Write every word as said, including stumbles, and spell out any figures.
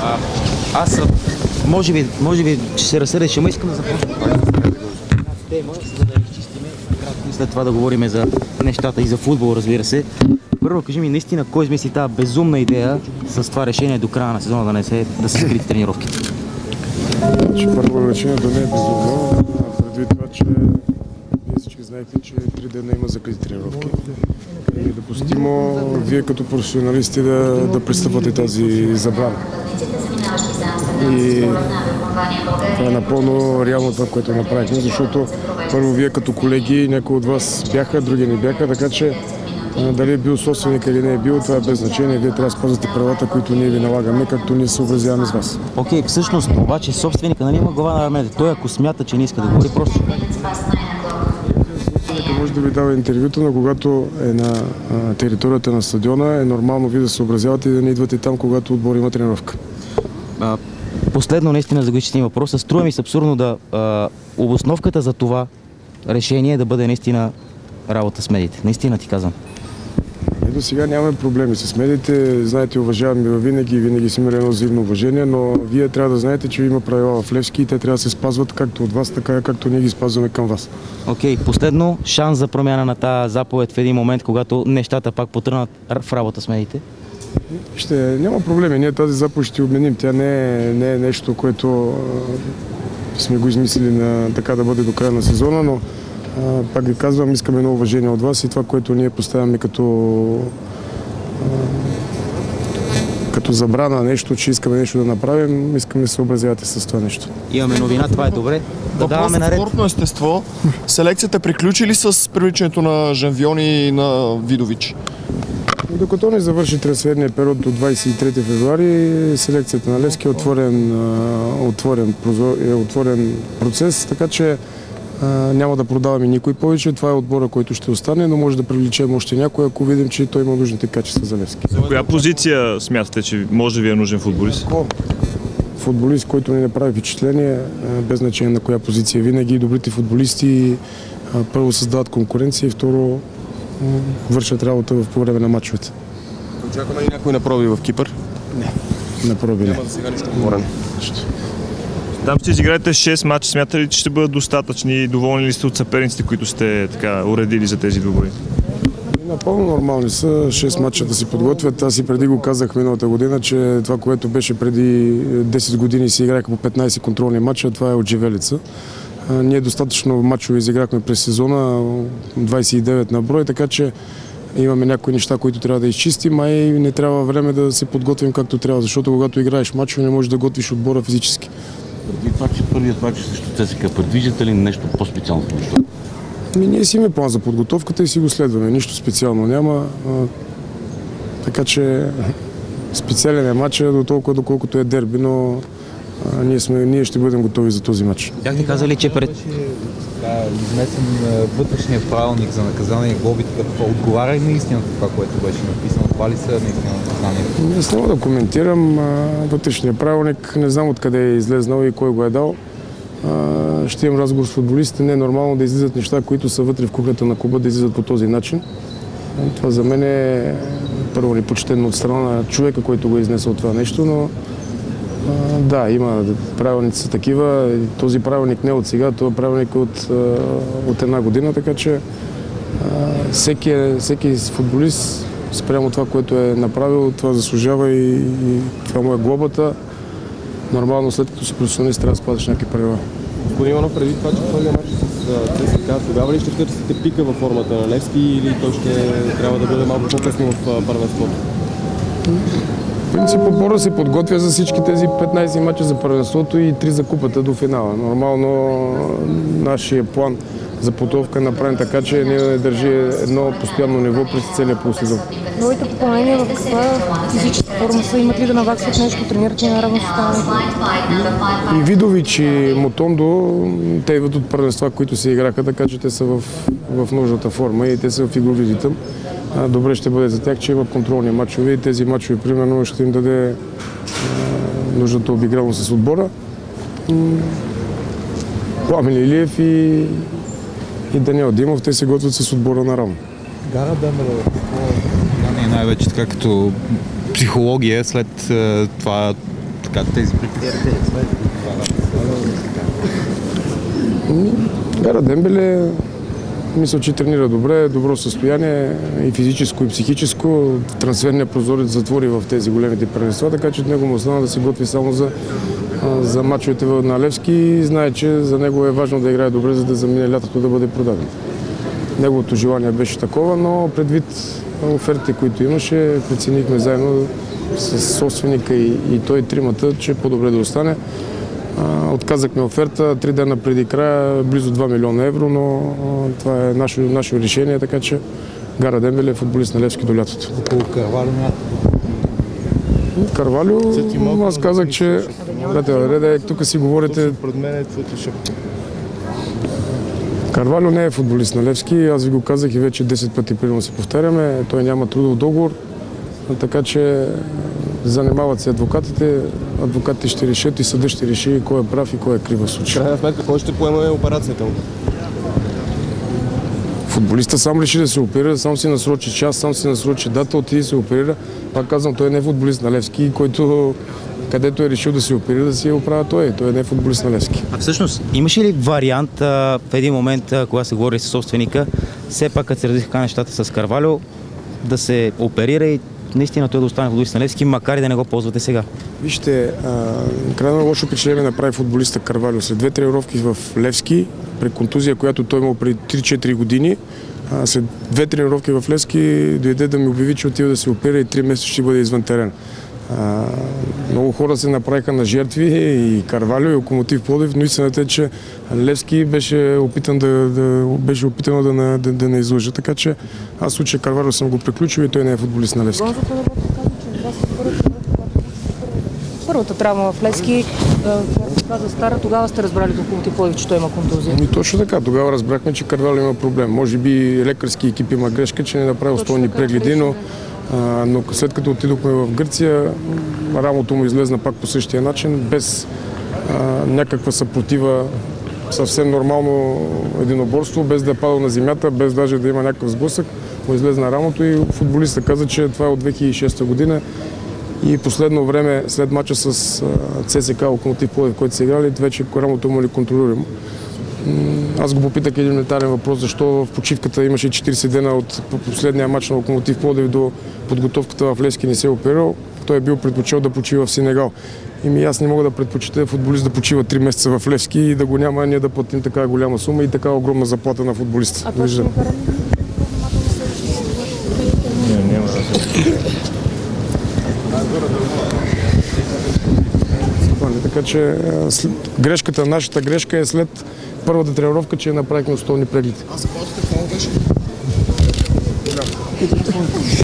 А, аз, може би, може би, че се разсърдя, че ме искам да започна тема, за да изчистиме кратко и след това да говорим за нещата и за футбол, разбира се. Първо, кажи ми наистина, кой измисли тази безумна идея с това решение до края на сезона да не се, да се скрити тренировките? Че първо решението не е безумно, предвид това, че вие всички знаете, че три дена има закрити тренировки. И е допустимо вие като професионалисти да, да пристъпвате тази забрана. И това е напълно реално това, което направихме, защото първо вие като колеги, някои от вас бяха, други не бяха, така че дали е бил собственик или не е бил, това е без значение. Вие трябва да спазвате правата, които ние ви налагаме, както ние се съобразяваме с вас. Окей, okay, всъщност, обаче собственика нали има глава на армията. Той ако смята, че не иска да говори, просто... Собственика може да ви дава интервюта, но когато е на а, територията на стадиона, е нормално вие да се съобразявате и да не идвате там, когато отбор има тренировка. А, последно, наистина, за да въпроса, струва ми се абсурдно да а, обосновката за това решение да бъде наистина работа с медиите. Наистина ти казвам. До сега нямаме проблеми с медиите. Знаете, уважаваме ви винаги и винаги си имали едно взаимно уважение, но вие трябва да знаете, че има правила в Левски и те трябва да се спазват както от вас, така както ние ги спазваме към вас. Окей, okay, последно, шанс за промяна на тази заповед в един момент, когато нещата пак потръгнат в работа с медиите? Ще, няма проблеми. Ние тази заповед ще обменим. Тя не е, не е нещо, което а, сме го измислили на, така да бъде до края на сезона, но а, пак ви казвам, искаме едно уважение от вас и това, което ние поставяме като а, като забрана нещо, че искаме нещо да направим, искаме да се съобразявате с това нещо. Имаме новина, това е добре. Да даваме наред. Спортно естество. Селекцията приключи ли с привличането на Жанвион и на Видович? Докато не завърши трансферния период до двадесет и трети февруари, селекцията на Левски е отворен, отворен, е отворен процес, така че а, няма да продаваме никой повече. Това е отбора, който ще остане, но може да привлечем още някой, ако видим, че той има нужните качества за Левски. За коя позиция смятате, че може да ви е нужен футболист? Футболист, който ни направи впечатление, без значение на коя позиция. Винаги добрите футболисти първо създават конкуренция и второ вършат работа в по време на мачовете. Очаква ли някой на проби в Кипър? Не, на проби не. Няма за сега нищо говорено. Там ще изиграете шест мача. Смятате ли, че ще бъдат достатъчни и доволни ли сте от съперниците, които сте така уредили за тези двубои? Напълно нормални са. шест мача да си подготвят. Аз и преди го казах миналата година, че това, което беше преди десет години си играха по петнадесет контролни мача, това е отживелица. Ние достатъчно мачове изиграхме през сезона, двадесет и девет на брой, така че имаме някои неща, които трябва да изчистим, а и не трябва време да се подготвим както трябва, защото когато играеш мачове, не можеш да готвиш отбора физически. Преди това, че първият мач срещу ЦСКА, предвиждате ли нещо по-специално в подготовка? Ми, ние си имаме план за подготовката и си го следваме. Нищо специално няма. А, така че специален е матча до толкова, доколкото е дерби, но а, ние, сме, ние ще бъдем готови за този матч. Бяхте казали, че пред... Изнесен вътрешния правилник за наказание и глобите, какво отговаря и наистина това, което беше написано? Това ли са наистина наказания? Не знам да коментирам. Вътрешния правилник, не знам откъде е излезнал и кой го е дал. Ще имам разговор с футболистите. Не е нормално да излизат неща, които са вътре в кухнята на клуба, да излизат по този начин. Това за мен е първо непочтено от страна на човека, който го е изнесъл това нещо, но да, има правилници са такива. Този правилник не е от сега, това е правилник от, от една година, така че всеки, всеки футболист спрямо това, което е направил, това заслужава и, и това му е глобата. Нормално, след като си професионалист, трябва да спазваш някакви правила. Господин Иванов, преди това, че първият мач с ЦСКА, тогава ли ще търсите пика във формата на Левски или той ще трябва да бъде малко по-късно в първенството? В принцип, отбора се подготвя за всички тези петнадесет мача за първенството и три за купата до финала. Нормално нашия план за подготовка е направен така, че ние държи едно постоянно ниво през целия полусезон. Новите попълнения в каква физическа форма са? Имат ли да наваксват нещо? Тренират ли на равно съставане? И Видович и Мотондо, те идват от първенства, които се играха, така че те са в, в нужната форма и те са в игрови ритъм. Добре ще бъде за тях, че има контролни мачове и тези мачове, примерно, ще им даде а, нужната обигралност с отбора. Пламен Илиев и, и Даниел Димов, те се готвят с отбора наравно. Гара Демерова, какво най-вече така като психология след това Как тези приказки? Гара Дембеле, мисля, че тренира добре, добро състояние и физическо, и психическо. Трансферният прозорец затвори в тези големите първенства, така че от него му остана да се готви само за, за мачовете на Левски и знае, че за него е важно да играе добре, за да замине лятото да бъде продаден. Неговото желание беше такова, но предвид офертите, които имаше, преценихме заедно с собственика и, и той тримата, че по-добре да остане. А, отказахме оферта три дена преди края, близо два милиона евро, но а, това е наше, наше решение, така че Гара Дембеле е футболист на Левски до лятото. Около Карвалю Карвалю, аз казах, че... Реде, реде, тук си говорите... Карвалю не е футболист на Левски, аз ви го казах и вече десет пъти примерно се повтаряме. Той няма трудов договор, така че занимават се адвокатите. Адвокатите ще решат и съдът ще реши кой е прав и кой е крив в случая. Крайна сметка, кой ще поеме операцията му? Футболиста сам реши да се оперира, сам си насрочи час, сам си насрочи дата, отиде се оперира. Пак казвам, той не е футболист на Левски, който където е решил да се оперира, да си оправя той. Той не е футболист на Левски. А всъщност, имаше ли вариант а, в един момент, а, когато се говори с собственика, все пак като се развиха нещата с Карвалю, да се оперира и наистина той да остане футболист на Левски, макар и да не го ползвате сега? Вижте, крайно лошо впечатление направи футболиста Карвалю. След две тренировки в Левски, при контузия, която той имал преди три-четири години, а, след две тренировки в Левски дойде да ми обяви, че отива да се оперира и три месеца ще бъде извън терен. А, много хора се направиха на жертви, и Карвалю, и Локомотив Пловдив, но истината е, че Левски беше опитан да, да, беше опитано да, да, да, да не излъжа, така че аз в случай Карвалю съм го приключил и той не е футболист на Левски. Първата травма в Левски, каза Стара, тогава сте разбрали до Локомотив Пловдив, че той има контузия. Ами точно така, тогава разбрахме, че Карвалю има проблем. Може би лекарски екип има грешка, че не направи основни прегледи, но А, но след като отидохме в Гърция, рамото му излезна пак по същия начин, без а, някаква съпротива, съвсем нормално единоборство, без да е падал на земята, без даже да има някакъв сблъсък, му излезна рамото и футболиста каза, че това е от две хиляди и шеста година и последно време, след мача с ЦСКА Локомотив Пловдив, който са играли, вече рамото му е контролируемо. Аз го попитах един елементарен въпрос, защо в почивката имаше четирийсет дена от последния мач на Локомотив Пловдив до подготовката в Левски не се е оперирал. Той е бил предпочел да почива в Сенегал. И ми аз не мога да предпочита футболист да почива три месеца в Левски и да го няма, ние да платим такава голяма сума и такава огромна заплата на футболиста. Виждам. Така че грешката, нашата грешка е след първата тренировка, че направихме основни прегледи.